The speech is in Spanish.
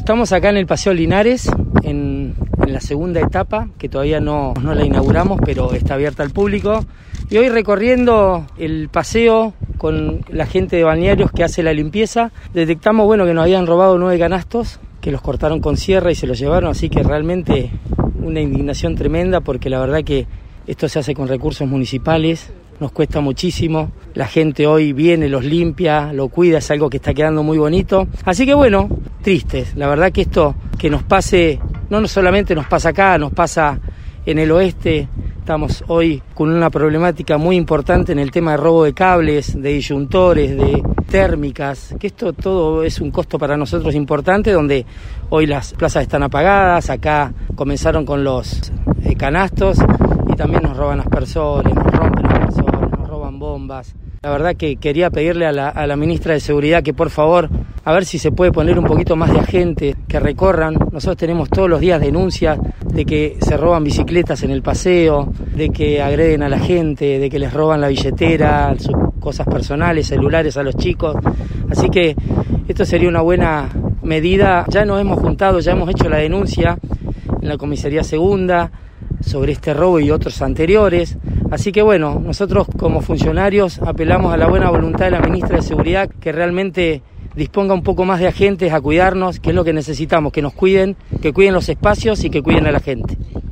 estamos acá en el Paseo Linares, en la segunda etapa, que todavía no la inauguramos, pero está abierta al público. Y hoy recorriendo el paseo con la gente de balnearios que hace la limpieza, detectamos que nos habían robado 9 canastos, que los cortaron con sierra y se los llevaron, así que realmente una indignación tremenda, porque la verdad que esto se hace con recursos municipales, nos cuesta muchísimo, la gente hoy viene, los limpia, lo cuida, es algo que está quedando muy bonito. Así que tristes, la verdad que esto que nos pase, no solamente nos pasa acá, nos pasa en el oeste. Estamos hoy con una problemática muy importante en el tema de robo de cables, de disyuntores, de térmicas, que esto todo es un costo para nosotros importante, donde hoy las plazas están apagadas, acá comenzaron con los canastos y también nos roban aspersores, nos rompen aspersores, nos roban bombas. La verdad que quería pedirle a la ministra de Seguridad que por favor, a ver si se puede poner un poquito más de agente, que recorran. Nosotros tenemos todos los días denuncias de que se roban bicicletas en el paseo, de que agreden a la gente, de que les roban la billetera, sus cosas personales, celulares a los chicos. Así que esto sería una buena medida. Ya nos hemos juntado, ya hemos hecho la denuncia en la comisaría segunda sobre este robo y otros anteriores. Así que nosotros como funcionarios apelamos a la buena voluntad de la ministra de Seguridad, que realmente disponga un poco más de agentes a cuidarnos, que es lo que necesitamos, que nos cuiden, que cuiden los espacios y que cuiden a la gente.